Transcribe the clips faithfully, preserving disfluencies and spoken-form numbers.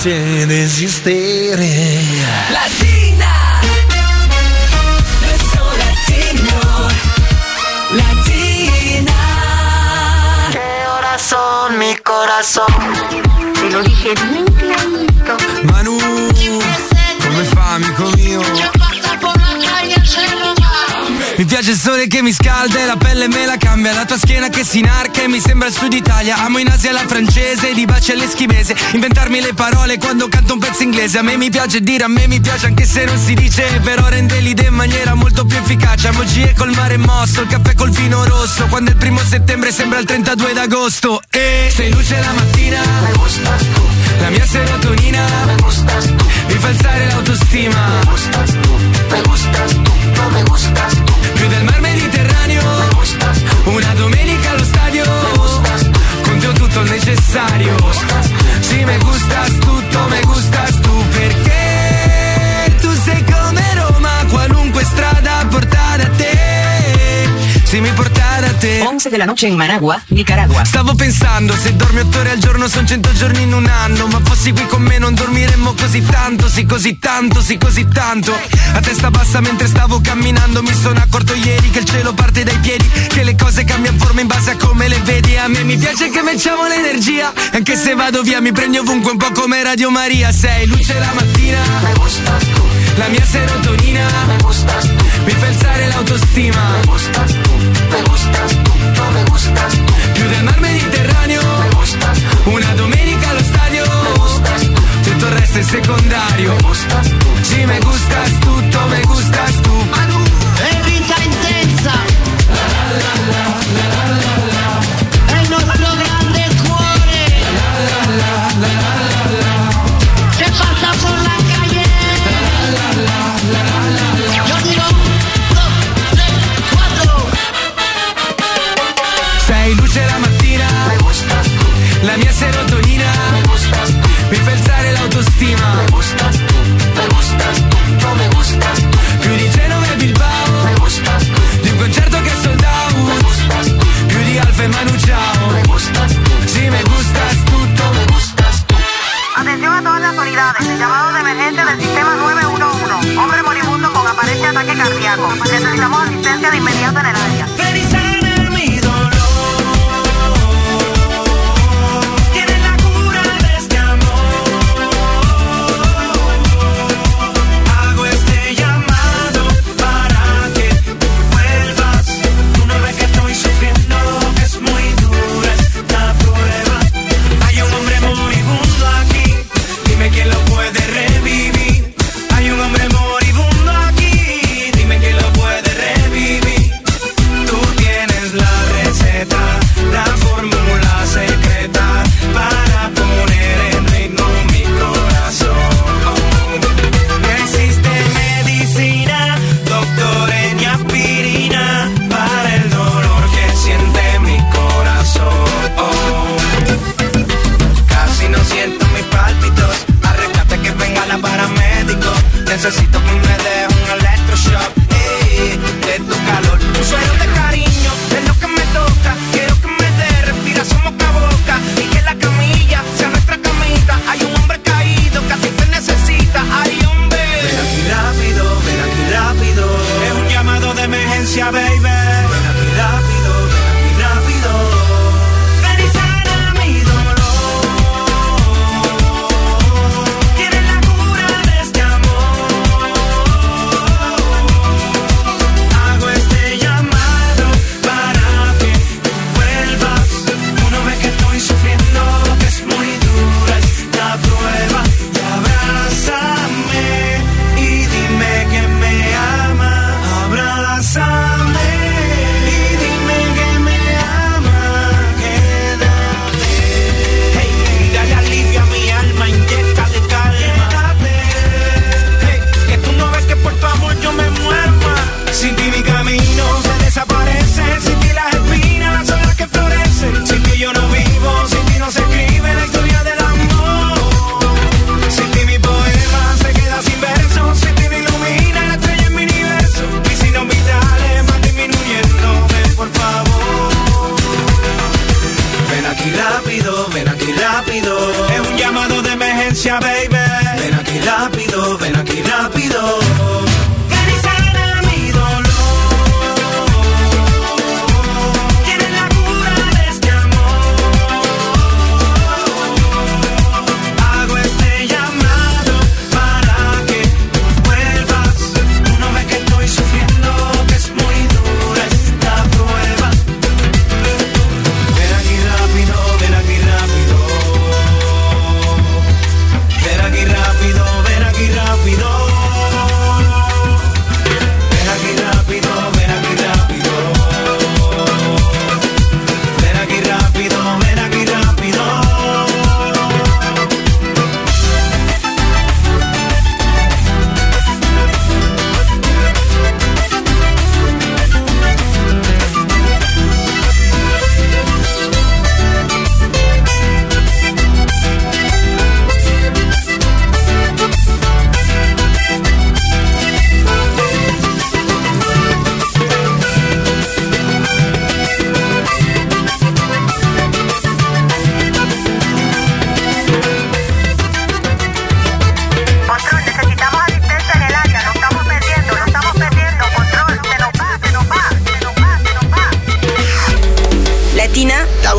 grazie di esistere. Latina, yo soy latino, Latina. ¿Qué horas son, mi corazón? Te lo dije bien clarito. Manu, come fa, amico mio? Mi piace il sole che mi scalda e la pelle me la cambia. La tua schiena che si inarca e mi sembra il sud Italia. Amo in Asia la francese, di baci all'eschimese. Inventarmi le parole quando canto un pezzo inglese. A me mi piace dire, a me mi piace anche se non si dice. Però rende l'idea in maniera molto più efficace. Amo G col mare mosso, il caffè col vino rosso. Quando è il primo settembre sembra il trentadue d'agosto. E sei luce la mattina, me gustas tu. La mia serotonina, me gustas tu. Mi fa alzare l'autostima, me gustas tu. Me gustas tu, no me gustas tu. Più del mar Mediterraneo, me gustas tu. Una domenica allo stadio, me gustas tu. Con te ho tutto il necessario, me gustas tu. Sì, me gustas tutto, me gustas tu. Perché tu sei come Roma, qualunque strada porta da te. Se mi porta da te. once de la noche in Managua, Nicaragua. Stavo pensando, se dormi otto ore al giorno son cento giorni in un anno. Ma fossi qui con me non dormiremmo così tanto. Sì, così tanto, sì, così tanto. A testa bassa mentre stavo camminando mi sono accorto ieri che il cielo parte dai piedi, che le cose cambiano forma in base a come le vedi. A me mi piace che mettiamo l'energia, anche se vado via mi prendi ovunque un po' come Radio Maria. Sei luce la mattina, me gustas tu. La mia serotonina, me gustas tu. Mi fa alzare l'autostima, me gustas tu. Me gustas tu, no me gustas tu. Più del mar Mediterraneo, me gustas tu. Una domenica allo stadio, me gustas tu. Tutto il resto è secondario, me gustas tu. Sì, me gustas tutto, me gustas tu. Manu. È vita intensa, è il nostro grande cuore, che passa por la calle. Yo digo dos, tres, cuatro. Sei luce la mattina, me gustas tu. La mia serotonina, me gustas tu. Mi fa alzare l'autostima, me gustas tu. Me gustas tu, no me gustas tu. Più di Genova e Bilbao, me gustas tu. Di un concerto che è sold out, me gustas tu. Più di Alfa e Manu Chao, me gustas tu. Sì, me gustas tutto, me gustas tu. Atención a todas las unidades. Llamado de emergencia del sistema nueve uno uno. Hombre moribundo con aparente ataque cardíaco. Necesitamos asistencia de inmediato en el área. Necesito que me deje un electroshock, eh, de tu calor. Un suero de cariño es lo que me toca. Quiero que me dé respiración boca a boca y que la camilla sea nuestra camita. Hay un hombre caído que a ti te necesita. Ay, hombre, ven aquí rápido, ven aquí rápido. Es un llamado de emergencia, baby. Ven aquí rápido, ven aquí rápido.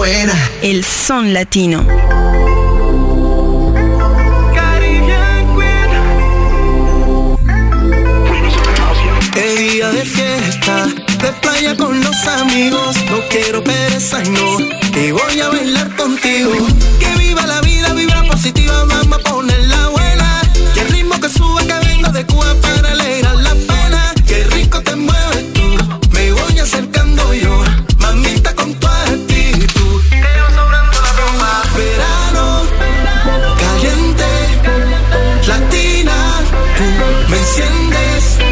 buena. El son latino. El día de fiesta, de playa con los amigos, no quiero pereza y no, que voy a bailar contigo. Que viva la vida, vibra positiva, vamos a ponerla buena. Que el ritmo que sube, que vengo de Cuba para alegrar la pena. Qué rico te mueves tú, me voy acercando yo, mamita con tu actitud. Que yo sobrando la ropa. Verano, caliente, latina, tú me enciendes.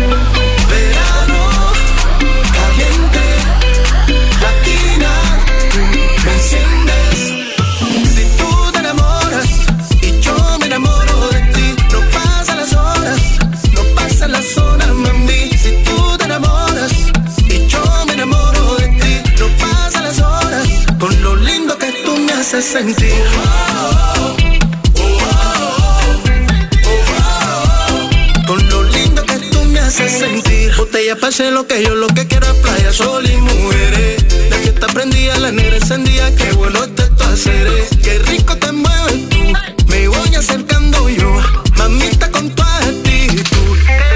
Sentir oh, oh, oh, oh, oh, con lo lindo que tú me haces sentir. Botella pase lo que yo lo que quiero es playa, sol y mujeres. La fiesta prendía, la negra encendía, qué bueno este tu hacer. Qué rico te mueves tú, me voy acercando yo, mamita con tu actitud.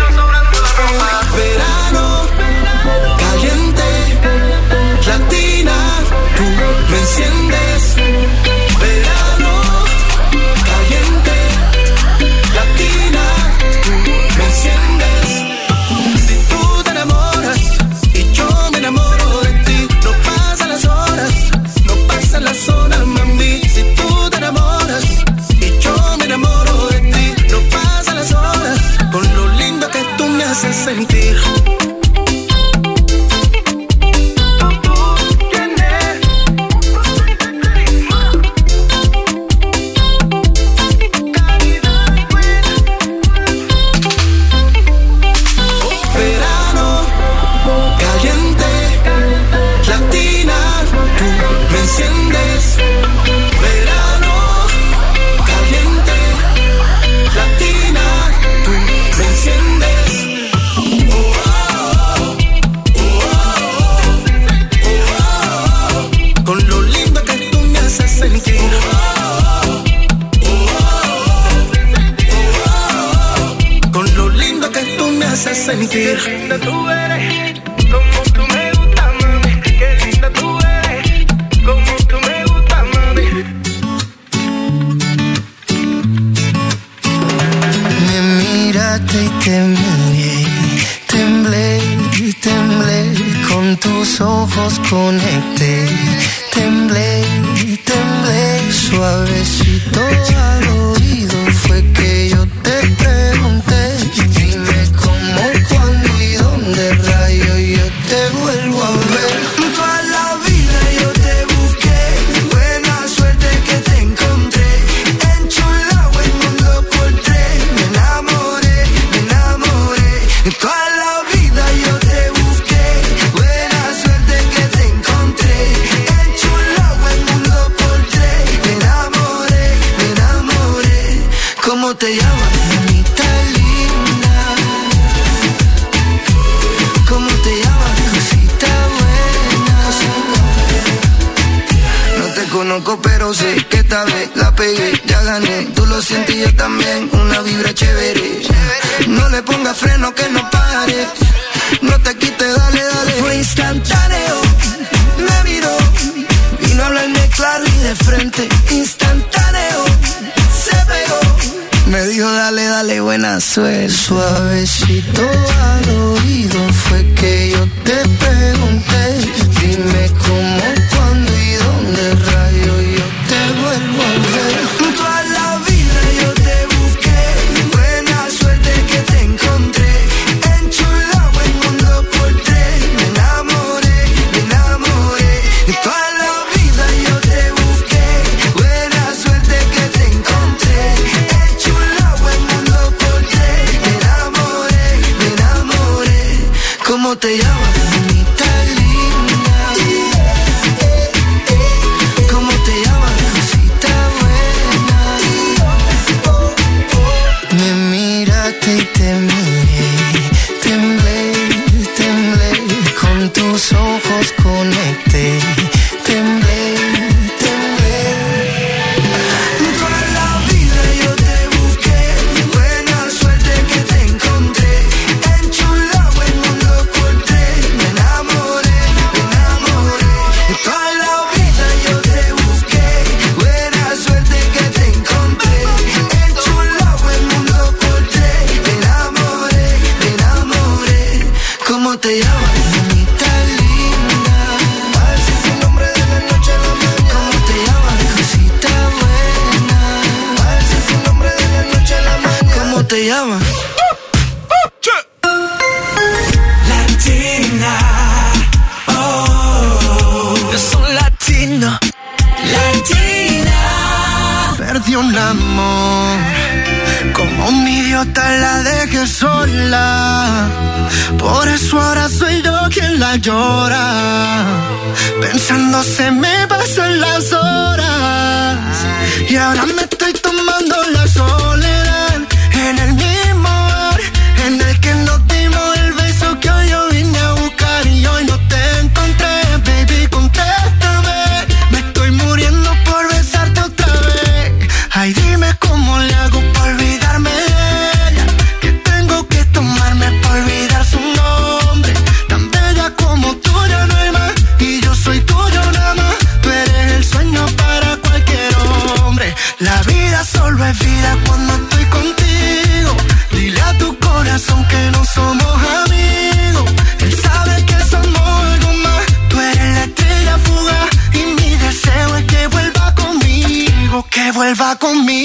Verano, caliente, latina, tú me enciendes. Sentir. Verano, caliente, latina, tú me enciendes. Verano, caliente, latina, tú me enciendes. Sentir. Qué linda tú eres, como tú me gustas, mami. Qué linda tú eres, como tú me gustas, mami. Me miraste y te miré, temblé y temblé, con tus ojos conecté, temblé y temblé, suavecito al oído fue que yo te pregunté, dime cómo, cuándo y dónde rayo yo te vuelvo a ver. Toda la vida yo te busqué, buena suerte que te encontré, enchulado el mundo por tres, me enamoré, me enamoré. Toda la vida yo te busqué, buena suerte que te encontré, enchulado el mundo por tres, me enamoré, me enamoré. ¿Cómo te llamas? Conozco pero sé que esta vez la pegué, ya gané, tú lo sientes y yo también, una vibra chévere. No le pongas freno que no pare, no te quites, dale, dale. Fue instantáneo, me miró, vino a hablarme claro y de frente, instantáneo, se pegó, me dijo dale, dale, buena suerte. Suavecito al oído fue que yo te pregunté, dime cómo, cuándo y dónde rayo yo te vuelvo a ver. Toda la vida yo te busqué, buena suerte que te encontré, enchulado el mundo por tres, me enamoré, me enamoré. Toda la vida yo te busqué, buena suerte que te encontré, enchulado el mundo por tres, me enamoré, me enamoré. ¿Cómo te llamas? Tus ojos conecté, temblé, te llamas? Mamita linda. A ver si sin nombre de la noche a la mañana. ¿Cómo te llamas? Cosita buena. A ver si sin nombre de la noche a la mañana. ¿Cómo te llamas? Latina, oh, yo soy latino. Latina. Perdí un amor, como un idiota la dejé sola. Por eso ahora soy yo quien la llora. Pensando se me pasan las horas. Y ahora me estoy tomando la soledad. En el mismo bar en el que nos dimos el beso que hoy yo vine a buscar. Y hoy no te encontré, baby, contéstame. Me estoy muriendo por besarte otra vez. Ay, dime cómo le hago para olvidarme de ella. Que tengo que tomarme para olvidar su nombre. Tan bella como tú ya no hay más. Y yo soy tuyo nada más. Tú eres el sueño para cualquier hombre. La vida solo es vida cuando estoy contigo. Dile a tu corazón que no somos amigos. Él sabe que somos algo más. Tú eres la estrella fugaz. Y mi deseo es que vuelva conmigo. Que vuelva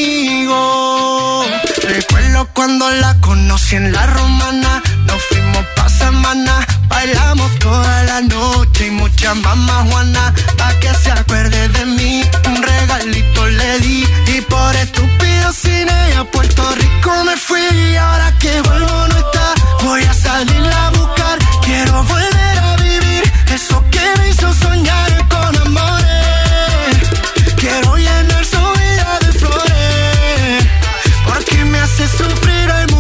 conmigo. Recuerdo cuando la conocí en la Romana. Nos fuimos pa' semana. Bailamos toda la noche y mucha mamá Juana. Pa' que se acuerde de mí, un regalito le di. Y por estúpido sin ella a Puerto Rico me fui. Y ahora que vuelvo no está, voy a salirla a buscar. Quiero volver a vivir eso que me hizo soñar con amores. Quiero llenar su vida de flores, porque me hace sufrir, ay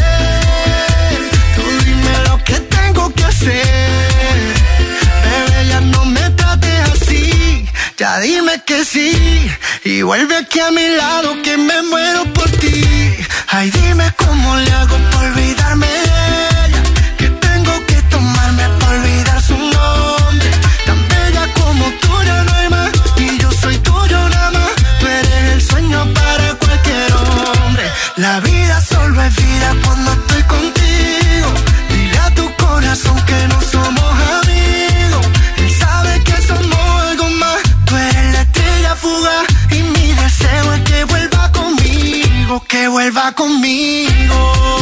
mujer. Tú dime lo que tengo que hacer. Bebé, ya no me trates así. Ya dime que sí. Y vuelve aquí a mi lado que me muero por ti. Ay, dime cómo le hago para olvidarme de ella. Que tengo que tomarme para olvidar su nombre. Tan bella como tú ya no hay más. Y yo soy tuyo nada más. Tú eres el sueño para cualquier hombre. La vida solo es vida cuando estoy contigo. Dile a tu corazón que no somos amigos. Él sabe que somos algo más. Tú eres la estrella fugaz. Y mi deseo es que vuelva conmigo. Que vuelva conmigo.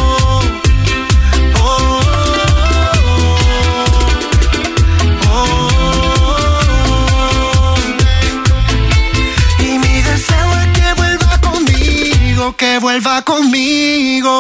Oh, oh, oh, oh. Y mi deseo es que vuelva conmigo. Que vuelva conmigo.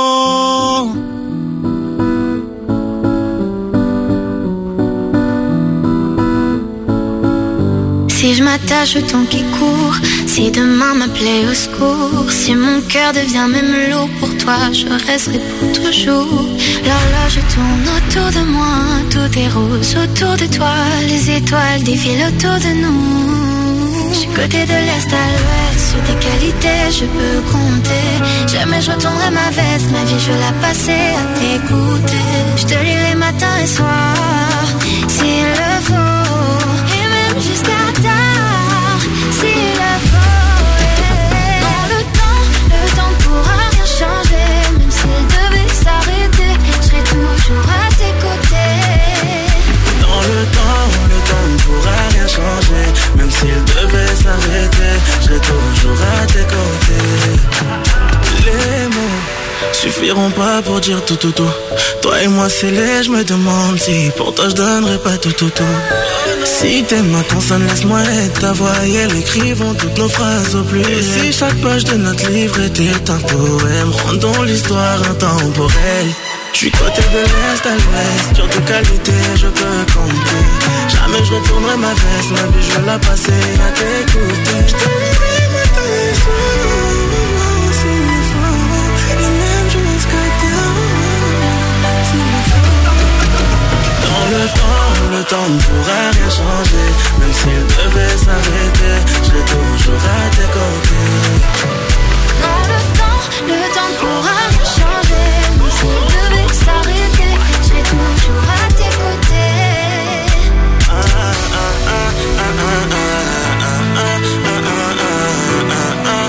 Si je m'attache au temps qui court, si demain m'appelait au secours, si mon cœur devient même lourd pour toi, je resterai pour toujours. L'horloge tourne autour de moi, tout est rose autour de toi, les étoiles défilent autour de nous. Je suis côté de l'est à l'ouest, sur tes qualités je peux compter. Jamais je retournerai ma veste, ma vie je vais la passer à t'écouter. Je te lirai matin et soir, s'il le faut, et même jusqu'à tard, s'il le faut. Dans le temps, le temps ne pourra rien changer. Même s'il devait s'arrêter, je serai toujours à tes côtés. Dans le temps, le temps ne pourra rien changer. Même s'il devait s'arrêter, je serai toujours à tes côtés. Les mots suffiront pas pour dire tout tout tout. Toi et moi c'est laid, je me demande si pour toi je donnerais pas tout tout tout. Si t'aimes ma consonne, laisse-moi être ta voix et elle écrivons toutes nos phrases au plus. Et si chaque page de notre livre était un poème, rendons l'histoire intemporelle. Je suis côté de l'est à l'ouest, sur tes qualités je peux compter. Jamais je retournerai ma veste, ma vie je vais la passer à t'écouter. Je te lirai matin et soir, s'il le faut, et même jusqu'à tard, s'il le faut. Dans le temps, le temps ne pourra rien changer. Même s'il devait s'arrêter, je serai toujours à tes côtés. Dans le temps, le temps ne pourra rien changer. Même s'il devait s'arrêter, je serai toujours à tes côtés. Ah, ah, ah, ah, ah, ah, ah, ah,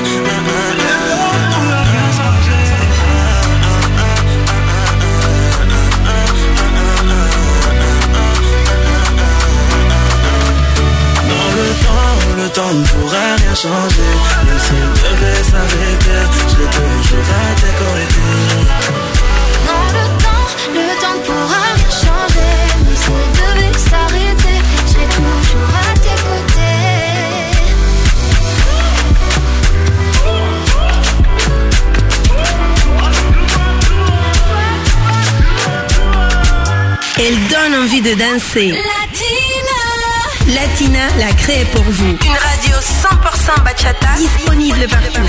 ah, ah, changer. Mais si on devait s'arrêter, je vais toujours à tes côtés. Non, le temps, le temps ne pourra rien changer. Même si on devait s'arrêter, je serai toujours à tes côtés. Elle donne envie de danser. Latina, Latina l'a créée pour vous. Une radio cent pour cent bachata, Disponible partout.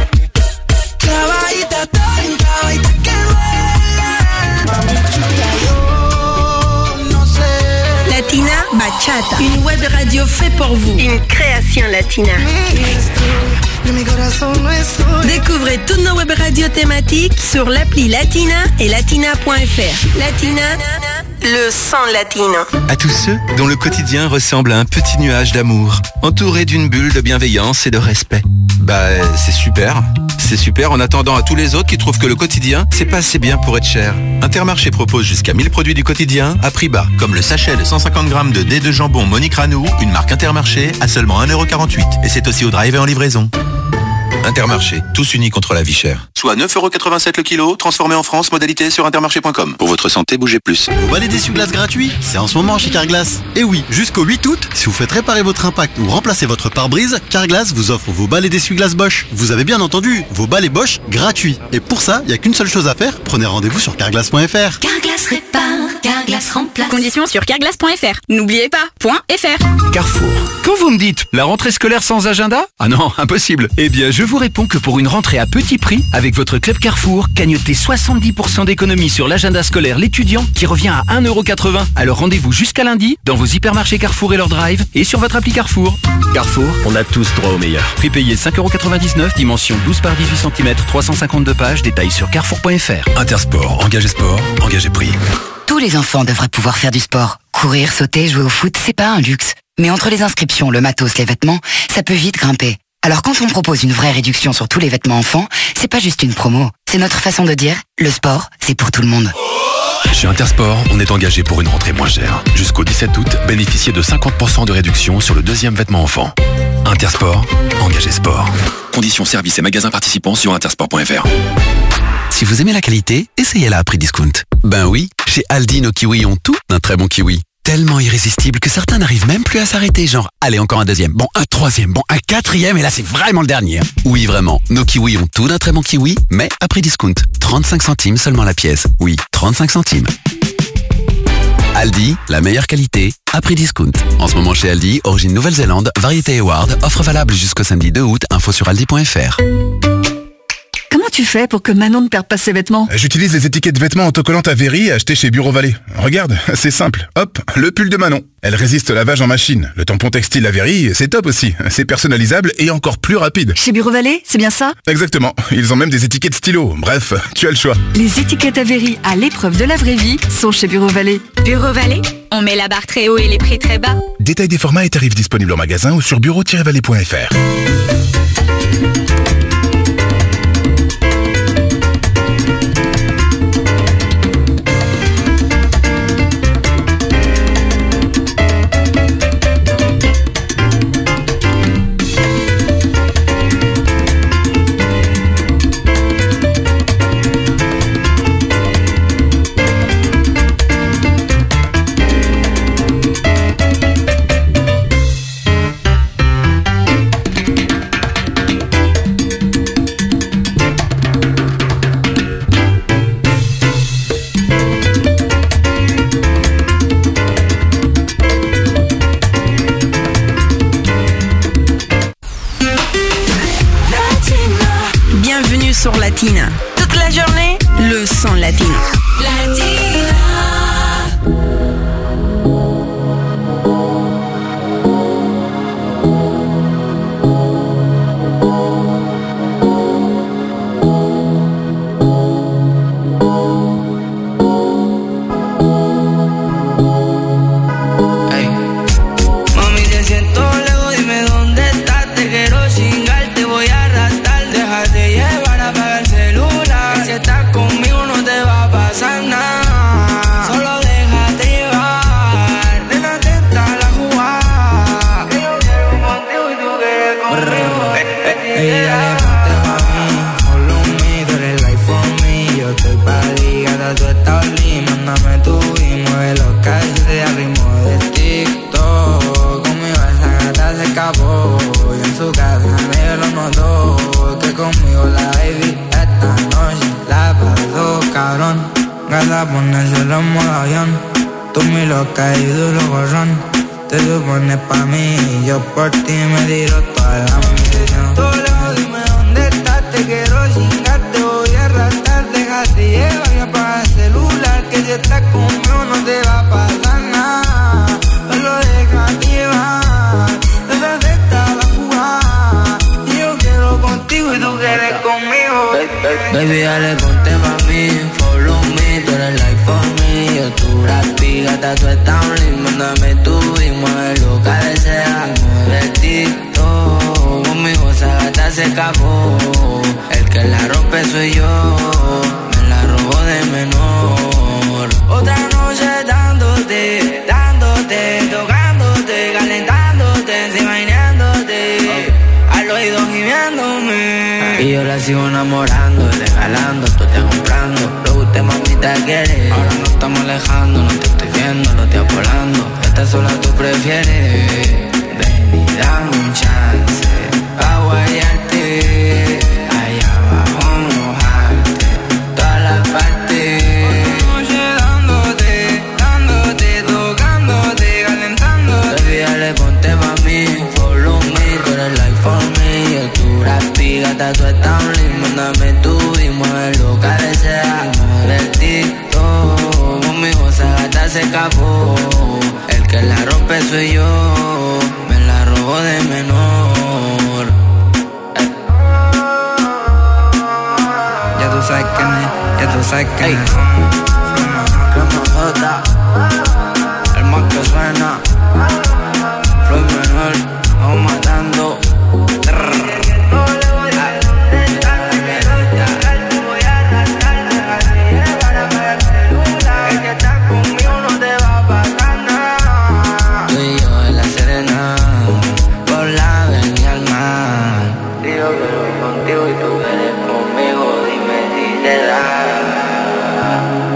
Latina Bachata, une web radio faite pour vous. Une création latina. Découvrez toutes nos web radios thématiques sur l'appli Latina et latina point f r. Latina, le son latino. À tous ceux dont le quotidien ressemble à un petit nuage d'amour, entouré d'une bulle de bienveillance et de respect. Bah, c'est super. C'est super en attendant à tous les autres qui trouvent que le quotidien, c'est pas assez bien pour être cher. Intermarché propose jusqu'à mille produits du quotidien à prix bas, comme le sachet de cent cinquante grammes de dés de jambon Monique Ranou, une marque Intermarché, à seulement un euro quarante-huit. Et c'est aussi au drive et en livraison. Intermarché, tous unis contre la vie chère. Soit neuf euros quatre-vingt-sept le kilo, transformé en France, modalité sur intermarché point com. Pour votre santé, bougez plus. Vous balai d'essuie-glace gratuit, c'est en ce moment chez Carglass. Et oui, jusqu'au huit août, si vous faites réparer votre impact ou remplacer votre pare-brise, Carglass vous offre vos balais d'essuie-glace Bosch. Vous avez bien entendu, vos balais Bosch gratuits. Et pour ça, il n'y a qu'une seule chose à faire, prenez rendez-vous sur carglass point f r. Carglass répare, Carglass remplace. Conditions sur carglass point f r. N'oubliez pas, .fr. Carrefour. Quand vous me dites la rentrée scolaire sans agenda? Ah non, impossible. Eh bien, je vous réponds que pour une rentrée à petit prix, avec votre club Carrefour, gagnotez soixante-dix pour cent d'économie sur l'agenda scolaire l'étudiant qui revient à un euro quatre-vingts. Alors rendez-vous jusqu'à lundi dans vos hypermarchés Carrefour et leur drive et sur votre appli Carrefour. Carrefour, on a tous droit au meilleur. Prix payé cinq euros quatre-vingt-dix-neuf, dimension douze par dix-huit centimètres, trois cent cinquante-deux pages, détails sur carrefour point f r. Intersport, engagez sport, engagez prix. Tous les enfants devraient pouvoir faire du sport. Courir, sauter, jouer au foot, c'est pas un luxe. Mais entre les inscriptions, le matos, les vêtements, ça peut vite grimper. Alors quand on propose une vraie réduction sur tous les vêtements enfants, c'est pas juste une promo. C'est notre façon de dire, le sport, c'est pour tout le monde. Chez Intersport, on est engagé pour une rentrée moins chère. Jusqu'au dix-sept août, bénéficiez de cinquante pour cent de réduction sur le deuxième vêtement enfant. Intersport, engagez sport. Conditions services et magasins participants sur intersport point f r. Si vous aimez la qualité, essayez-la à prix discount. Ben oui, chez Aldi, nos kiwis ont tout d'un très bon kiwi. Tellement irrésistible que certains n'arrivent même plus à s'arrêter, genre, allez, encore un deuxième, bon, un troisième, bon, un quatrième, et là, c'est vraiment le dernier. Oui, vraiment, nos kiwis ont tout d'un très bon kiwi, mais à prix discount. trente-cinq centimes seulement la pièce. Oui, trente-cinq centimes. Aldi, la meilleure qualité, à prix discount. En ce moment chez Aldi, origine Nouvelle-Zélande, variété Award, offre valable jusqu'au samedi deux août, info sur aldi point f r. Comment tu fais pour que Manon ne perde pas ses vêtements? J'utilise les étiquettes vêtements autocollantes Avery achetées chez Bureau Vallée. Regarde, c'est simple. Hop, le pull de Manon. Elle résiste au lavage en machine. Le tampon textile Avery, c'est top aussi. C'est personnalisable et encore plus rapide. Chez Bureau Vallée, c'est bien ça? Exactement. Ils ont même des étiquettes stylo. Bref, tu as le choix. Les étiquettes Avery à l'épreuve de la vraie vie sont chez Bureau Vallée. Bureau Vallée, on met la barre très haut et les prix très bas. Détail des formats et tarifs disponibles en magasin ou sur bureau tiret vallée point f r. Sur Latina. Toute la journée, le son latino. Latina. Conmigo no te va a pasar. mándame tú y mueve los calles al ritmo de TikTok. Conmigo esa gata se escapó y en su casa nadie lo notó. Que conmigo la baby esta noche la pasó cabrón. Gata ponérselo en modo avión. Tú mi loca y duro gorrón. Te supones pa' mí y yo por ti me tiro toda la misión. Toledo, dime dónde estás, te quiero chingar, te voy a arrastrar. Déjate llevar y apaga el celular, que si estás conmigo no te va a pasar nada. Solo deja llevar, desde esta la jugada. Y yo quiero contigo y tú quieres conmigo. Baby, dale, ponte pa' mí, follow me, tú eres like for me. Yo tu rapi, gata, tú estás un link, mándame tú y mueve lo que deseas, mueve el TikTok. Conmigo esa gata se escapó, el que la rompe soy yo, me la robó de menor. Otra noche dándote, dándote, tocándote, calentándote, enseñándote, al oído gimiéndome. Y yo la sigo enamorando, regalando, tú te comprando. Lo que usted mamita quiere, ahora nos estamos alejando, no te estoy viendo, lo estoy apolando. Esta sola tú prefieres, ven y dame un chance, pa' guayarte, allá abajo mojarte, todas las partes. Noche dándote, dándote, tocándote, calentándote. Baby, dale, ponte pa' mí, follow me, tú eres like for me. Yo tu rapi, gata, tú estás un link, mándame tú y mueve lo que deseas, mueve el TikTok. Conmigo esa gata se escapó, el que la rompe soy yo, me la robó de menor. Ya tú sabes quién es, ya tú sabes quién es. Crema el más que suena, Floyd menor, vamos matando. Contigo y tú eres conmigo, dime si te da.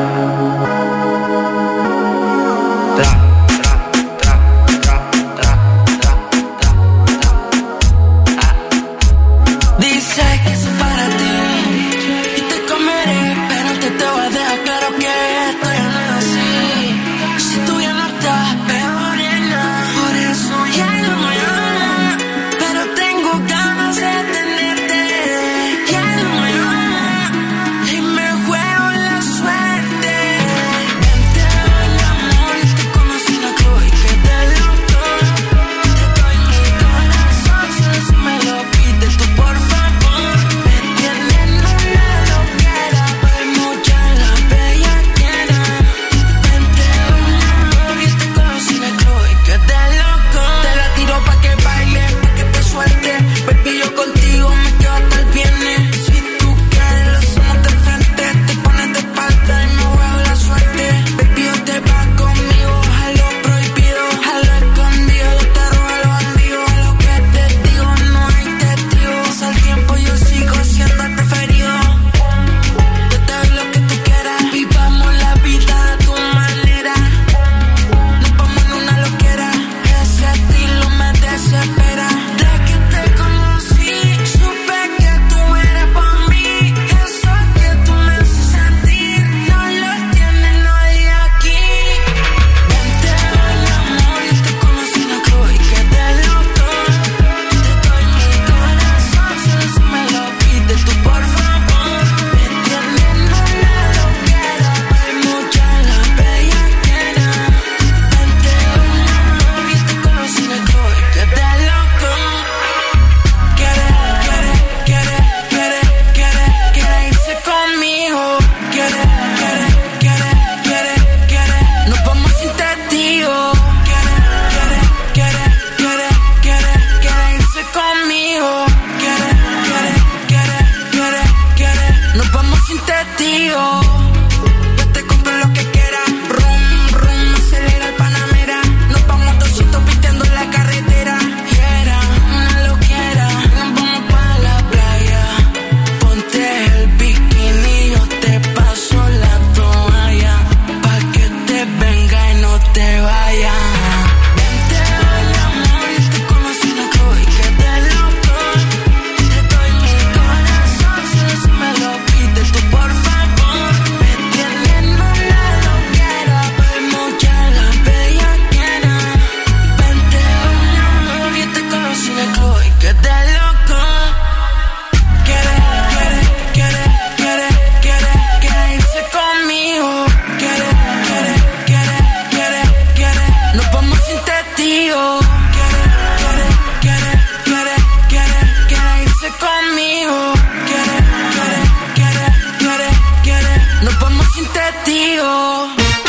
latino.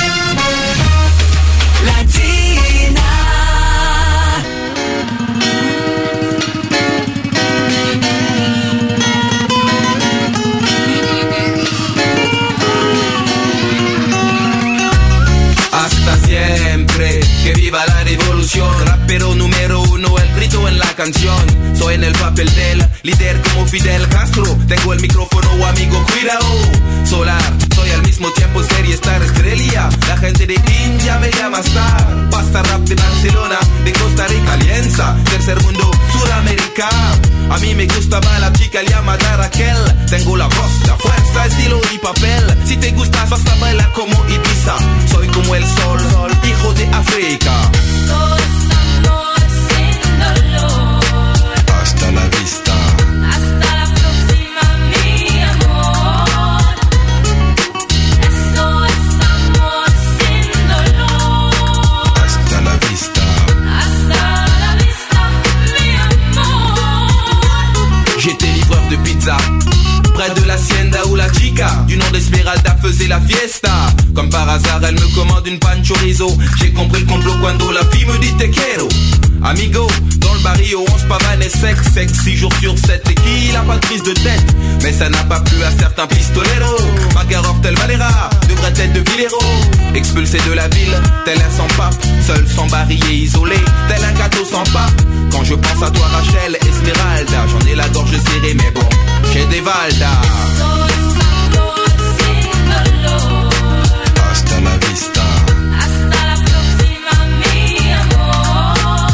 Latina. Hasta siempre, que viva la revolución. Rapero número uno, el grito en la canción. Soy en el papel del líder como Fidel Castro. Tengo el micrófono, amigo, cuidado. Solar, soy al mismo tiempo serie Star Estrella. La gente de India me llama Star. Pasta rap de Barcelona, de Costa Rica, Alianza. Tercer mundo, Sudamérica. A mí me gustaba la chica llamada Raquel. Tengo la voz, la fuerza, estilo y papel. Si te gustas vas a bailar como Ibiza. Soy como el sol, sol hijo de África. Hasta la vista. Hasta la próxima, mi amor. Eso es amor sin dolor. Hasta la vista. Hasta la vista, mi amor. J'étais livreur de pizza près de l'hacienda où la chica du nom d'Esmeralda faisait la fiesta. Comme par hasard elle me commande une pan chorizo. J'ai compris le complot quand la fille me dit te quiero. Amigo, dans le barrio on se pavane et sexe, sexe six jours sur sept. Et qui n'a pas de prise de tête? Mais ça n'a pas plu à certains pistoleros. Magarov tel Valera, devrait être de Villero. Expulsé de la ville, tel un sans pape. Seul, sans barillet, isolé, tel un gâteau sans pape. Quand je pense à toi Rachel, Esmeralda, j'en ai la gorge serrée mais bon, j'ai des Valda. Hasta la vista. Hasta la próxima, mi amor.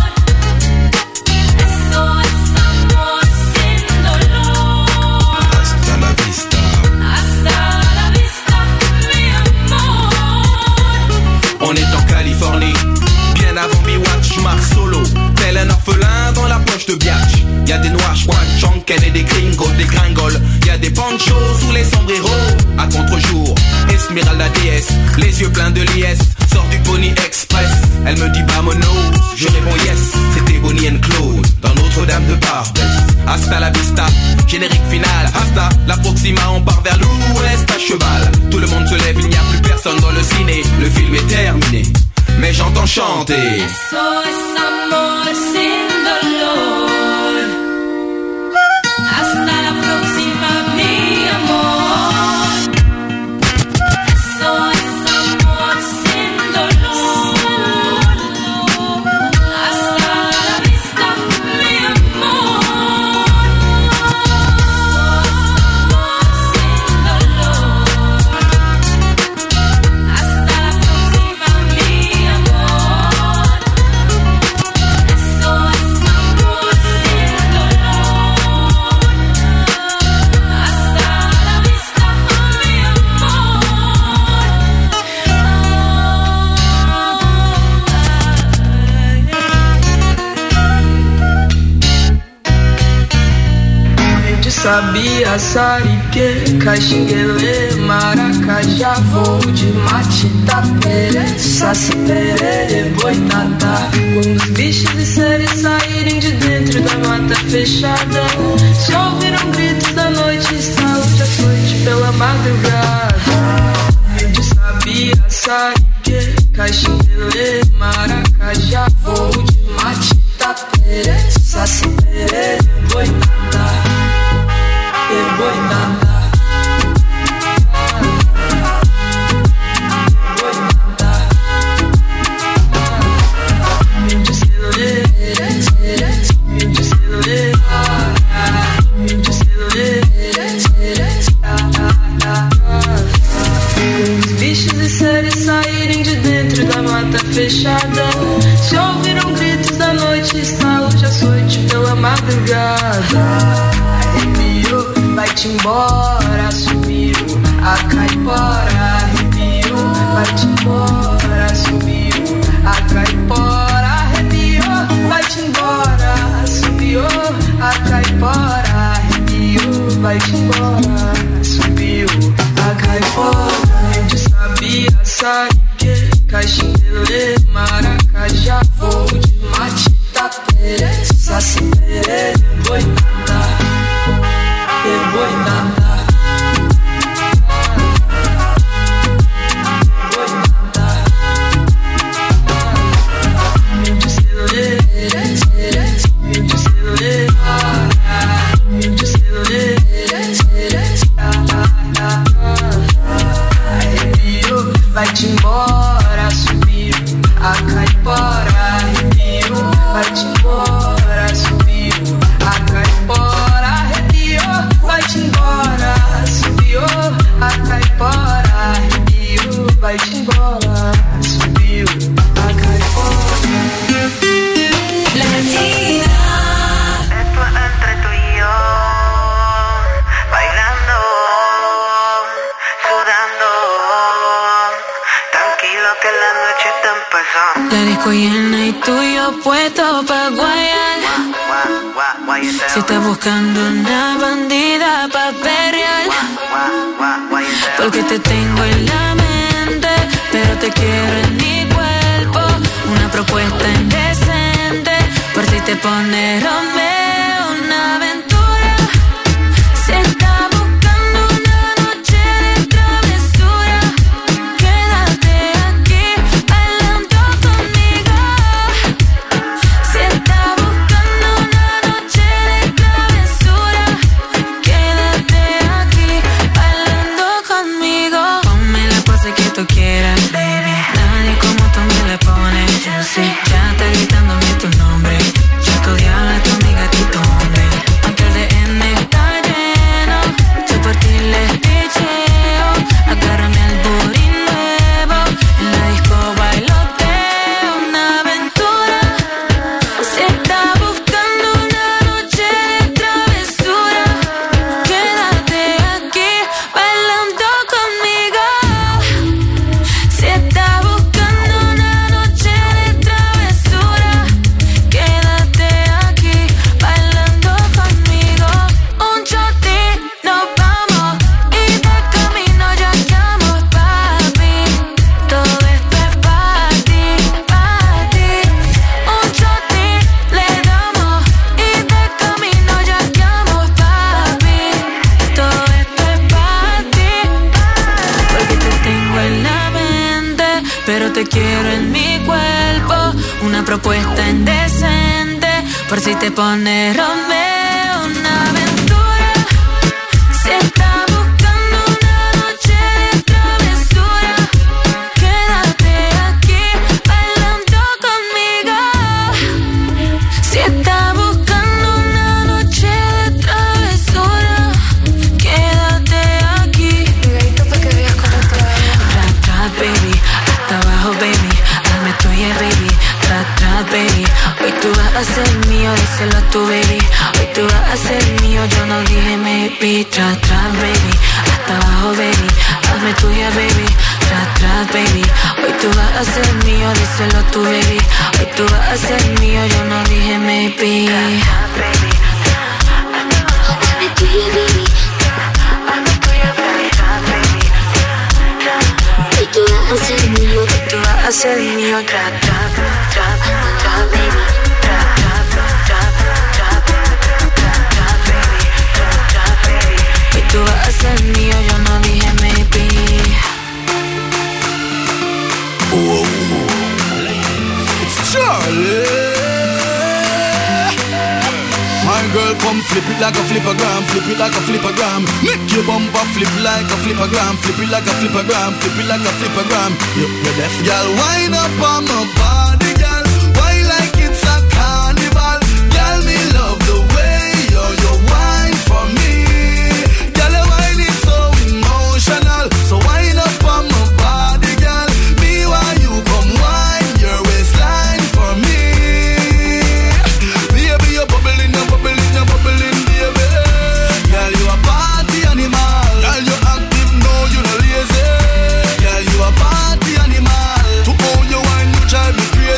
Eso es amor sin dolor. Hasta la vista. Hasta la vista, mi amor. On est en Californie, bien avant B-Watch, j'marque solo. Tel un orphelin dans la poche de Biatch. Y'a des noirs, Juan, Chanken et des gringos, des gringoles. Y'a des panchos sous les sombreros. À contre-jour, Esmeralda déesse, les yeux pleins de liesse. Sort du Pony Express, elle me dit vamonos. Je réponds yes, c'était Bonnie and Claude dans Notre-Dame de Barbès. Hasta la vista, générique final. Hasta la proxima, on part vers l'ouest à cheval. Tout le monde se lève, il n'y a plus personne dans le ciné. Le film est terminé, mais j'entends chanter. Eso es amor sin dolor. Hasta la próxima, mi amor. Eso es amor sin dolor. Hasta la vista, mi amor. Sin dolor. Hasta la próxima, mi amor. Eso es amor sin dolor. Hasta la vista, mi De sabia, sarique, caxinguele, maracajá, voo de mate, tapere, saci, perere, boitatá. Quando os bichos de série saírem de dentro da mata fechada, se ouviram gritos da noite, estalo de açoite pela madrugada. De sabia, sarique, caxinguele, maracajá, voo de mate, tapere, saci, perere, boitatá. E boitatá. Os bichos e seres saírem de dentro da mata fechada, se ouviram gritos da noite, estalo de açoite pela madrugada. Arrepiou, vai-te embora, sumiu a caipora. Arrepiou, vai-te embora, sumiu a caipora. Arrepiou, vai-te embora, sumiu a caipora. Arrepiou, vai-te embora, sumiu a caipora. De sabia, sarique, caxinguele, maracajá, voo de mate, tapere, saci, perere, boitatá. E boitatá. embora, subiu a caipora, arrepiou, vai-te embora, subiu a caipora, arrepiou, vai-te embora, subiu a caipora, arrepiou, vai-te embora, subiu a caipora. Latina. Esto es entre tú y yo, bailando, sudando, tranquilo que la noche está empezando. La disco llena y tú y yo puesto pa' guayar. Si estás buscando una bandida pa' perrear, porque te tengo en la mente, pero te quiero en mi cuerpo. Una propuesta indecente, por si te pones Romeo, una aventura. Si estás buscando una noche de travesura, quédate aquí bailando conmigo. Si estás buscando una noche de travesura, quédate aquí bailando conmigo. Ponme la pose que tú quieras, baby. Nadie como tú me la pone. Yo sé, ya está gritándome tu nombre. Yo tu diabla, tu amiga, tú tu hombre. Aunque el D N está lleno, yo por ti les picheo. Agárrame al booty nuevo, en la disco bailoteo, una aventura. Si estás buscando una noche de travesura, quédate aquí bailando conmigo. Si estás buscando una noche de travesura, quédate aquí bailando conmigo. Un shot y nos vamos, y de camino ya estamos, papi. Todo esto es pa' ti, pa' ti. Un shot y le damos, y de camino ya estamos, papi. Todo esto es pa' ti, porque te tengo en la mente, pero te quiero en mi cuerpo. Una propuesta indecente, por si te pones Romeo, una aventura. Si estás buscando una noche de travesura, quédate aquí bailando conmigo. Si estás buscando una noche de travesura, quédate aquí. Pegadito pa' que veas cómo trae. Tras, tras, baby, hasta abajo, baby. Hazme tuya, baby. Tras, tras, baby. Hoy tú vas a ser mío, díselo a tu baby. Hoy tú vas a ser mío, yo no dije maybe. Tras, tras, baby, hasta abajo, baby. Hazme tuya, baby. Tras, tras, baby. Hoy tú vas a ser mío, díselo a tu baby. Hoy tú vas a ser mío, yo no dije maybe. Hazme tuya, baby. Hazme tuya, baby. Hoy tú vas a ser mío, hoy tú vas a ser mío. Tras, tras, tras, tras, baby. Tras, tras, tras, tras, tras, tras, baby. Tras, tras, baby. Hoy tú vas a ser mío, yo no dije maybe. Whoa. It's Charlie. My girl, come flip it like a flippergram, flip it like a flippergram. Make your bumper flip like a flippergram, flip it like a flippergram, flip it like a flippergram. You, you deaf, girl, wind up on my body, girl. Why like it's a carnival, girl? Me love the way you you wine for me, girl. Your wine is so emotional, so wind up on my body, girl. Me while you come wine your waistline for me. Baby, you're bubbling, you're bubbling, you're bubbling, baby. Girl, you a party animal. Girl, you active, no, you no lazy. Girl, you a party animal. To own your wine, you drive me crazy.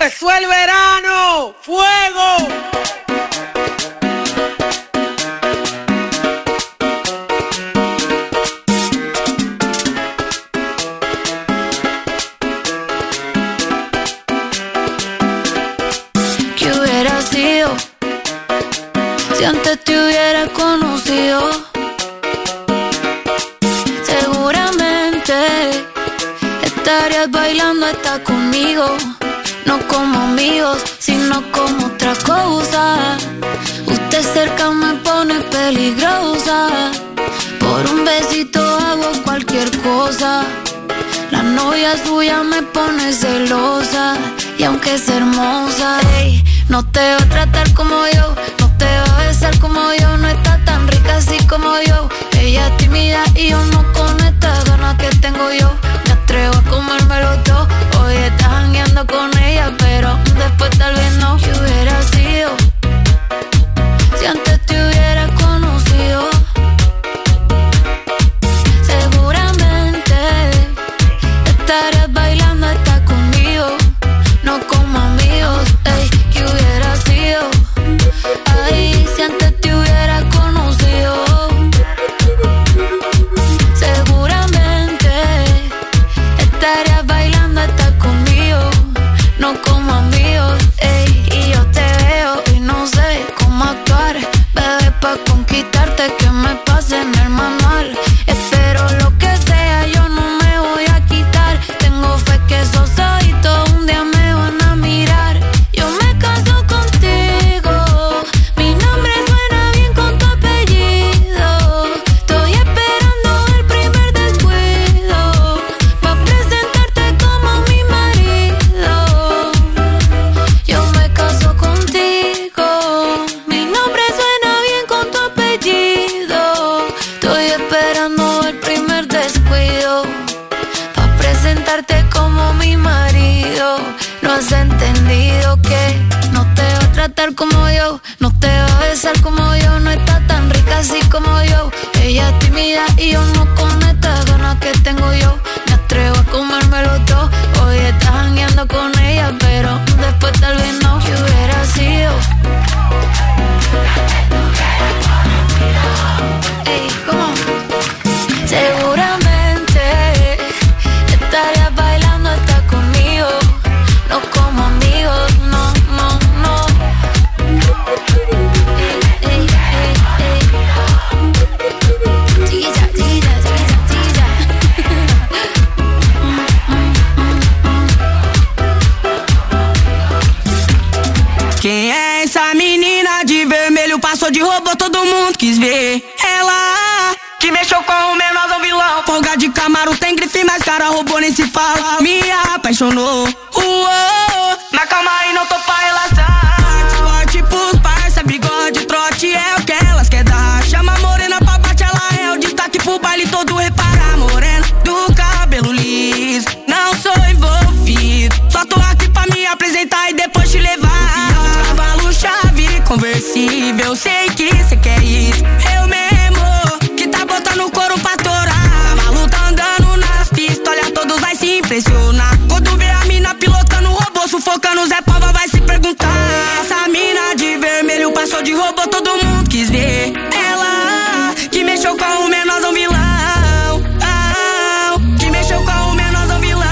empezó el verano. ¡Fuego! ¿Qué hubiera sido si antes te hubiera conocido? Seguramente estarías bailando hasta conmigo, no como amigos, sino como otra cosa. Usted cerca me pone peligrosa, por un besito hago cualquier cosa. La novia suya me pone celosa, y aunque es hermosa, ey, no te va a tratar como yo, no te va a besar como yo, no está tan rica así como yo. Ella es tímida y yo no con estas ganas que tengo yo. Me atrevo a comérmelo todo. Hoy estás jangueando con ella, pero después tal vez no. ¿Qué hubiera sido si antes te hubiera conocido? Seguramente estarías bailando hasta conmigo, no como amigos. Ey, ¿qué hubiera sido? Ay, si antes te hubiera conocido. Seguramente estarías bailando hasta conmigo, no como amigos. Ey, y yo te veo y no sé cómo actuar, bebé, pa' conquistarte que me pase en el manual. Espero lo que sea, yo no me voy a quitar. Tengo fe que esos ojitos un día me van a mirar. Yo me caso contigo, mi nombre suena bien con tu apellido. Estoy esperando el primer descuido pa' presentarte como mi marido. Yo me caso contigo, mi nombre suena bien con tu apellido. Estoy esperando el primer descuido pa' presentarte como mi marido. No has entendido que no te va a tratar como yo, no te va a besar como yo, no está tan rica así como yo. Ella es tímida y yo no con estas ganas que tengo yo. Me atrevo a comérmelo todo. Hoy estás jangueando con ella, pero después tal vez no. ¿Qué hubiera sido? Ey, ¿cómo? Seguramente estarías bailando hasta conmigo, no como amigos, no, no, no. Ey, ey, ey, ey. Tira, tira, tira, tira. Quem é essa menina de vermelho? Passou de robô, todo mundo quis ver. Ela que mexeu com o menor do vilão. Folga de Camaro, tem grife, mas cara robô nem se fala. Me apaixonou, uou. Mas calma aí, não tô pra relaxar. Forte pros parça, bigode, trote é o que elas quer dar. Chama a morena pra bate, ela é o destaque pro baile todo. Repara, morena do cabelo liso, não sou envolvido, só tô aqui pra me apresentar e depois te levar. Cavalo, chave, conversível, sei que cê quer isso. Eu mesmo que tá botando o couro pra torar. Cavalo tá andando nas pistas, olha, todos vai se impressionar. Quando vê a mina pilotando o robô, sufocando Zé Pava, vai se perguntar. Essa mina de vermelho passou de robô, todo mundo quis ver. Ela que mexeu com o menorzão vilão, ah, que mexeu com o menorzão vilão.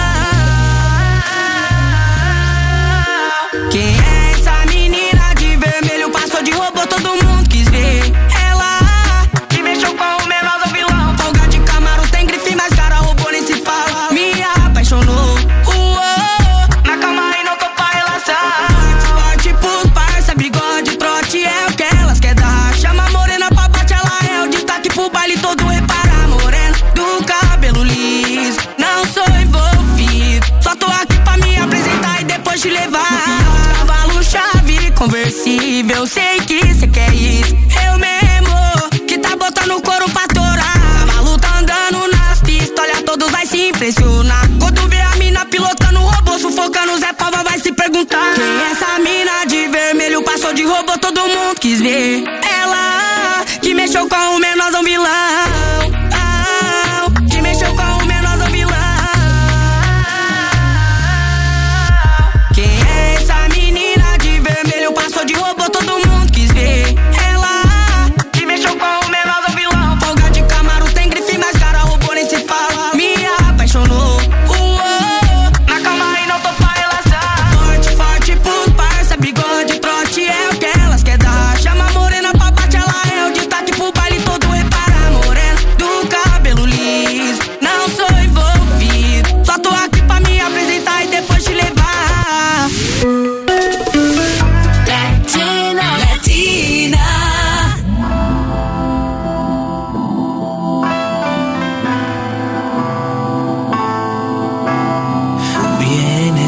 Quem é essa menina de vermelho? Passou de robô, todo mundo quis ver. Ela que mexeu com o menorzão vilão. Folga de Camaro, tem grife, mas cara robô nem se fala. Me apaixonou, uou. Mas calma aí, não tô pra relaxar. Forte pros parça, bigode, trote é o que elas quer dar. Chama a morena pra bate, ela é o destaque pro baile todo. Repara, morena do cabelo liso, não sou envolvido, só tô aqui pra me apresentar e depois te levar. Cavalo, chave, conversível, sei que cê quer isso. Eu mesmo que tá botando o couro pra torar. Cavalo tá andando nas pistas, olha, todos vai se impressionar. Quando vê a mina pilotando o robô, sufocando Zé Pava, vai se perguntar. Quem é essa mina de vermelho? Passou de robô, todo mundo quis ver. Ela que mexeu com o menorzão vilão, ah, que mexeu com o menorzão vilão. Quem é essa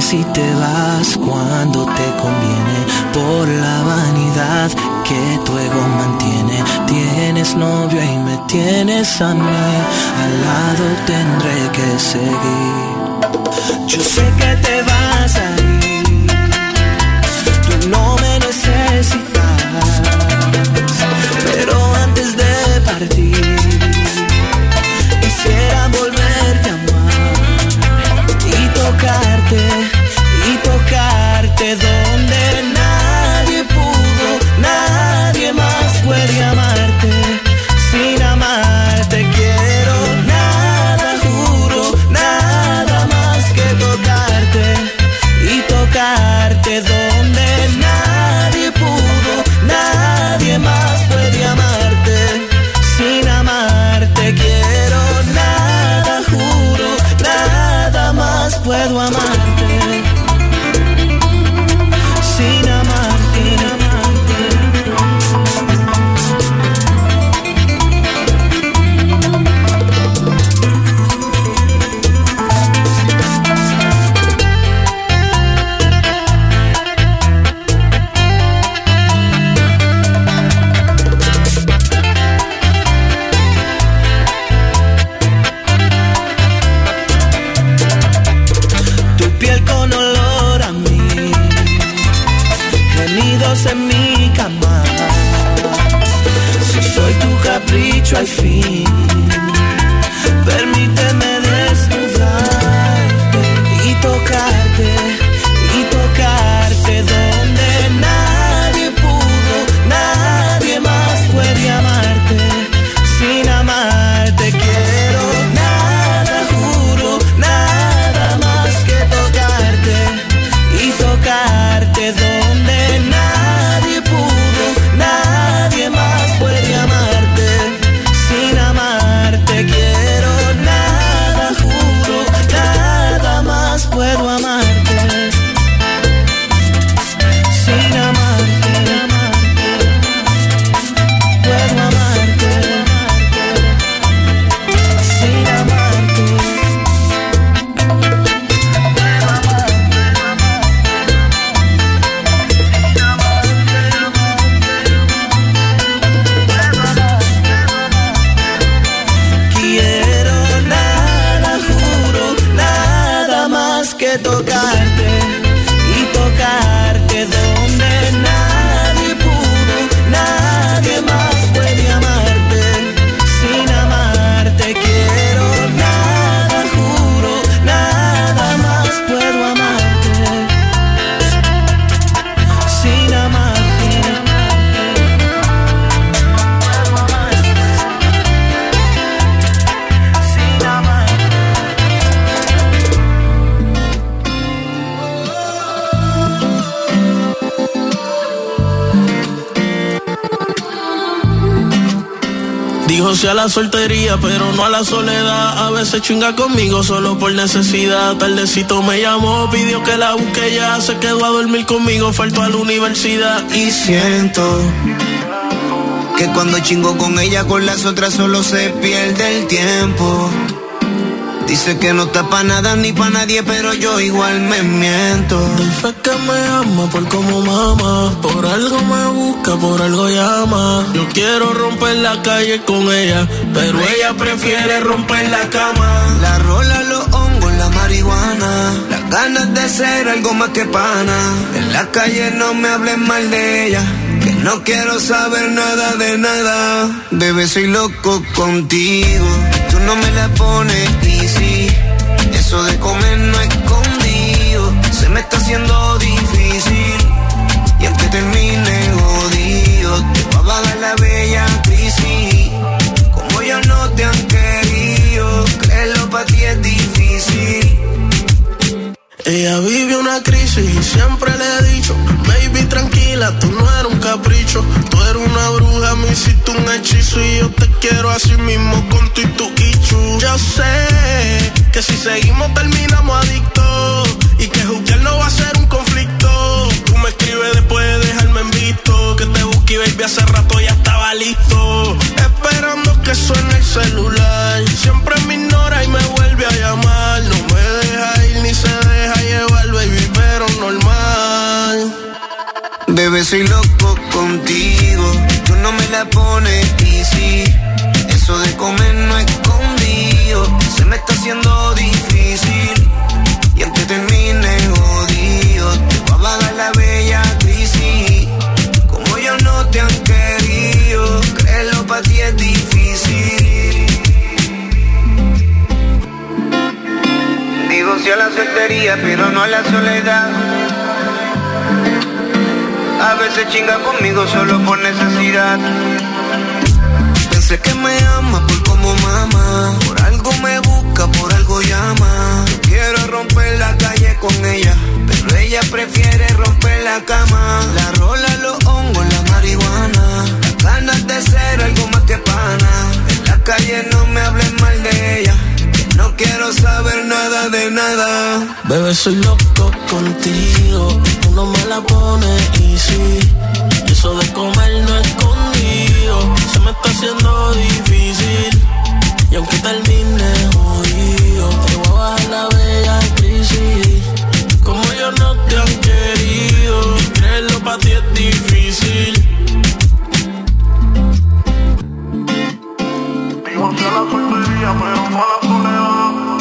vienes y te vas cuando te conviene, por la vanidad que tu ego mantiene. Tienes novio y me tienes a mí, al lado tendré que seguir. Yo sé que te vas a ir, tú no me necesitas, pero antes de partir quisiera volverte a amar y tocarte, y tocarte donde nadie pudo, nadie más puede amarte. Sin amarte quiero nada, juro, nada más que tocarte y tocarte donde nadie pudo, nadie más puede amarte. Sin amarte quiero nada, juro, nada más puedo amarte. Sin amarte, en mi cama. Si soy tu capricho al fin, permíteme desnudarte y tocarte, y tocarte donde nadie pudo, nadie más puede amarte. Sin amarte quiero nada, juro, nada más que tocarte y tocarte donde nadie pudo, nadie más puede amarte. Sin amarte quiero nada, juro, nada más puedo amarte. Sin amarte, puedo amarte. Sin amarte, puedo amarte. Quiero nada, juro, nada más que tocarte y tocarte donde nadie pudo, nadie más puede amarte. Sin amarte quiero nada, juro, nada más puedo amarte. Sin amarte, puedo amarte. Sin amarte. Dijo sí a la soltería, pero no a la soledad. A veces chinga conmigo solo por necesidad. Tardecito me llamó, pidió que la busque ya. Se quedó a dormir conmigo, faltó a la universidad. Y siento que cuando chingo con ella, con las otras solo se pierde el tiempo. Dice que no está pa' nada ni pa' nadie, pero yo igual me miento. Del fe que me ama por como mama, por algo me busca, por algo llama. Yo quiero romper la calle con ella, pero ella prefiere romper la cama. La rola, los hongos, la marihuana, las ganas de ser algo más que pana. En la calle no me hablen mal de ella, que no quiero saber nada de nada. Bebé, soy loco contigo, tú no me la pones easy. Eso de comer no escondido se me está haciendo difícil. Y aunque termine jodido, te va a pagar la bella crisis. Como yo no te han querido, creerlo pa' ti es difícil. Ella vive una crisis y siempre le he dicho, baby tranquila, tú no eres un capricho. Tú eres una bruja, me hiciste un hechizo y yo te quiero así mismo con tu y tu ichu. Yo sé que si seguimos terminamos adictos y que juzgar no va a ser un conflicto. Tú me escribes después de dejarme en visto, que te busqué baby hace rato ya estaba listo. Esperando que suene el celular, siempre me ignora y me vuelve a llamar. No me deja ir ni se deja llevar, baby. Bebé, soy loco contigo. Tú no me la pones easy. Eso de comer no escondido se me está haciendo difícil. Y aunque termine jodido, te voy a pagar la bella crisis. Como yo no te han querido, créelo, pa' ti es difícil. Digo sí a la soltería, pero no a la soledad. A veces chinga conmigo solo por necesidad. Pensé que me ama por como mama. Por algo me busca, por algo llama. Yo quiero romper la calle con ella, pero ella prefiere romper la cama. La rola, los hongos, la marihuana. Las ganas de ser algo más que pana. En la calle no me hablen mal de ella, que no quiero saber nada de nada. Bebé, soy loco contigo. Tú no me la pones easy. Eso de comer no escondido se me está haciendo difícil. Y aunque termine jodido, te voy a bajar la bella crisis. Como yo no te han querido, y creerlo pa' ti es difícil. Vivo hacia la soltería, pero no a la soledad.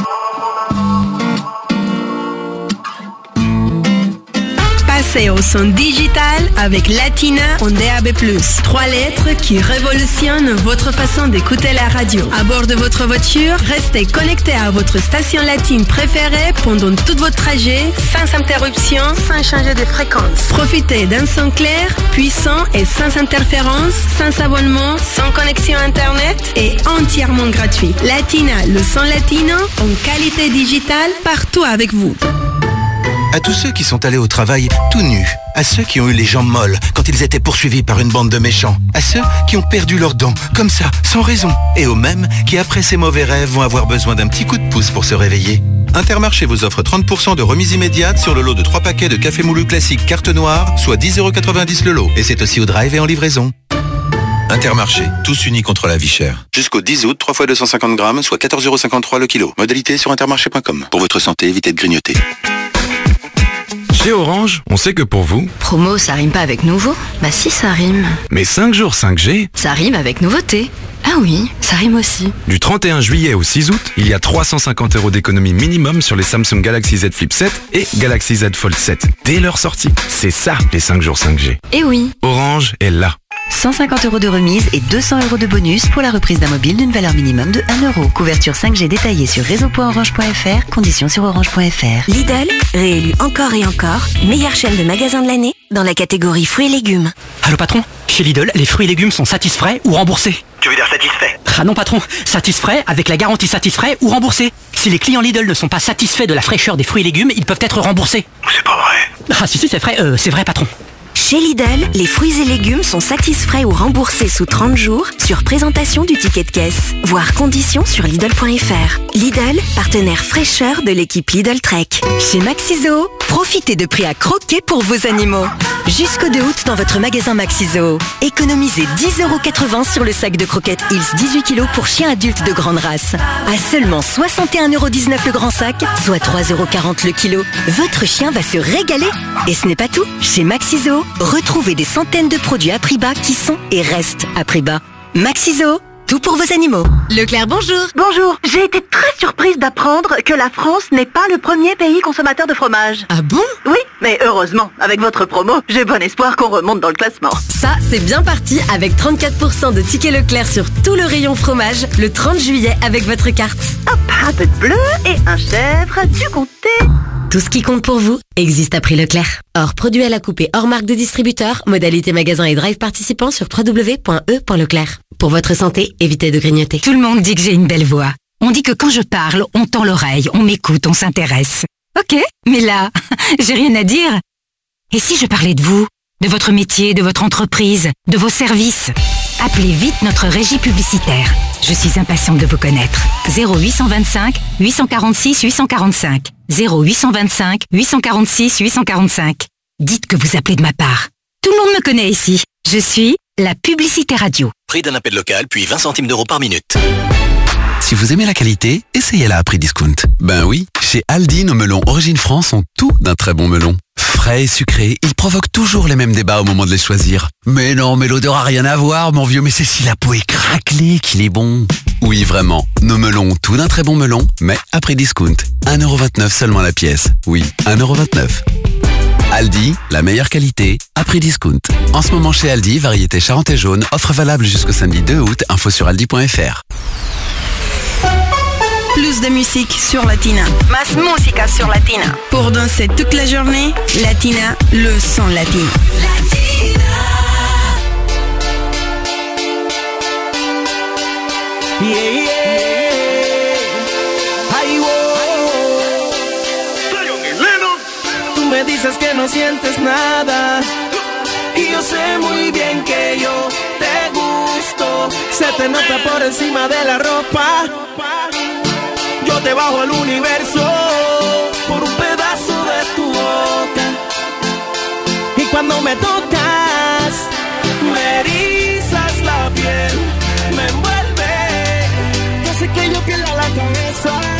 Passez au son digital avec Latina en D A B plus. Trois lettres qui révolutionnent votre façon d'écouter la radio. À bord de votre voiture, restez connecté à votre station latine préférée pendant tout votre trajet, sans interruption, sans changer de fréquence. Profitez d'un son clair, puissant et sans interférence, sans abonnement, sans connexion internet et entièrement gratuit. Latina, le son latino en qualité digitale partout avec vous. À tous ceux qui sont allés au travail tout nus, à ceux qui ont eu les jambes molles quand ils étaient poursuivis par une bande de méchants, à ceux qui ont perdu leurs dents, comme ça, sans raison, et aux mêmes qui après ces mauvais rêves vont avoir besoin d'un petit coup de pouce pour se réveiller. Intermarché vous offre trente pour cent de remise immédiate sur le lot de trois paquets de café moulu classique carte noire, soit dix euros quatre-vingt-dix le lot, et c'est aussi au drive et en livraison. Intermarché, tous unis contre la vie chère. Jusqu'au dix août, trois fois deux cent cinquante grammes, soit quatorze euros cinquante-trois le kilo. Modalité sur intermarché point com. Pour votre santé, évitez de grignoter. Chez Orange, on sait que pour vous... Promo, ça rime pas avec nouveau? Bah si, ça rime. Mais cinq jours cinq G... Ça rime avec nouveauté. Ah oui, ça rime aussi. Du trente et un juillet au six août, il y a trois cent cinquante euros d'économie minimum sur les Samsung Galaxy Z Flip sept et Galaxy Z Fold sept. Dès leur sortie. C'est ça, les cinq jours cinq G. Eh oui. Orange est là. cent cinquante euros de remise et deux cents euros de bonus pour la reprise d'un mobile d'une valeur minimum de un euro. Couverture cinq G détaillée sur réseau point orange point f r, conditions sur orange point f r. Lidl, réélu encore et encore, meilleure chaîne de magasins de l'année dans la catégorie fruits et légumes. Allô patron, chez Lidl, les fruits et légumes sont satisfaits ou remboursés. Tu veux dire satisfait? Ah non patron, satisfaits avec la garantie satisfait ou remboursé. Si les clients Lidl ne sont pas satisfaits de la fraîcheur des fruits et légumes, ils peuvent être remboursés. C'est pas vrai. Ah si si c'est vrai, euh, c'est vrai patron. Chez Lidl, les fruits et légumes sont satisfaits ou remboursés sous trente jours sur présentation du ticket de caisse. Voir conditions sur Lidl point f r. Lidl, partenaire fraîcheur de l'équipe Lidl Trek. Chez Maxiso, profitez de prix à croquer pour vos animaux. Jusqu'au deux août dans votre magasin Maxiso. Économisez dix euros quatre-vingts sur le sac de croquettes Hills dix-huit kilos pour chiens adultes de grande race. À seulement soixante et un euros dix-neuf le grand sac, soit trois euros quarante le kilo. Votre chien va se régaler. Et ce n'est pas tout. Chez Maxiso, retrouvez des centaines de produits à prix bas qui sont et restent à prix bas. Maxiso, tout pour vos animaux. Leclerc, bonjour. Bonjour, j'ai été très surprise d'apprendre que la France n'est pas le premier pays consommateur de fromage. Ah bon? Oui, mais heureusement, avec votre promo, j'ai bon espoir qu'on remonte dans le classement. Ça, c'est bien parti avec trente-quatre pour cent de tickets Leclerc sur tout le rayon fromage le trente juillet avec votre carte. Hop, un peu de bleu et un chèvre, du comté. Tout ce qui compte pour vous existe à prix Leclerc. Hors produit à la coupe et hors marque de distributeur, modalité magasin et drive participant sur w w w point e point leclerc. Pour votre santé, évitez de grignoter. Tout le monde dit que j'ai une belle voix. On dit que quand je parle, on tend l'oreille, on m'écoute, on s'intéresse. Ok, mais là, j'ai rien à dire. Et si je parlais de vous, de votre métier, de votre entreprise, de vos services? Appelez vite notre régie publicitaire. Je suis impatiente de vous connaître. zéro huit cent vingt-cinq, huit cent quarante-six, huit cent quarante-cinq. zéro huit cent vingt-cinq, huit cent quarante-six, huit cent quarante-cinq. Dites que vous appelez de ma part. Tout le monde me connaît ici. Je suis la publicité radio. Prix d'un appel local, puis vingt centimes d'euros par minute. Si vous aimez la qualité, essayez-la à prix discount. Ben oui, chez Aldi, nos melons Origine France ont tout d'un très bon melon. Frais, Frais et sucrés, ils provoquent toujours les mêmes débats au moment de les choisir. Mais non, mais l'odeur a rien à voir, mon vieux, mais c'est si la peau est craquelée qu'il est bon. Oui, vraiment, nos melons ont tout d'un très bon melon, mais à prix discount. un euro vingt-neuf seulement la pièce. Oui, un euro vingt-neuf. Aldi, la meilleure qualité, à prix discount. En ce moment chez Aldi, variété Charentais jaune, offre valable jusqu'au samedi deux août, info sur aldi point f r. Plus de musique sur Latina. Más música sur Latina. Pour danser toute la journée, Latina, le son latino. Latina. Yeah, yeah. Ay, wow. Tú me dices que no sientes nada y yo sé muy bien que yo te gusto. Se te nota por encima de la ropa. Yo te bajo el universo por un pedazo de tu boca. Y cuando me tocas, me erizas la piel, me envuelve. Yo sé que yo pierdo la cabeza.